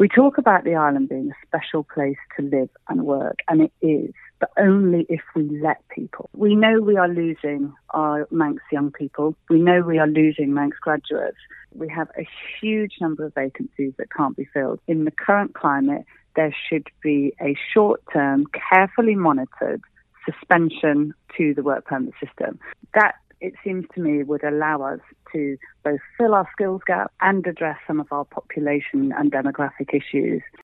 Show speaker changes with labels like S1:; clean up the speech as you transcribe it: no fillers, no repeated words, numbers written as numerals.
S1: We talk about the island being a special place to live and work, and it is, but only if we let people. We know we are losing our Manx young people. We know we are losing Manx graduates. We have a huge number of vacancies that can't be filled. In the current climate, there should be a short-term, carefully monitored suspension to the work permit system. That, it seems to me, would allow us to both fill our skills gap and address some of our population and demographic issues.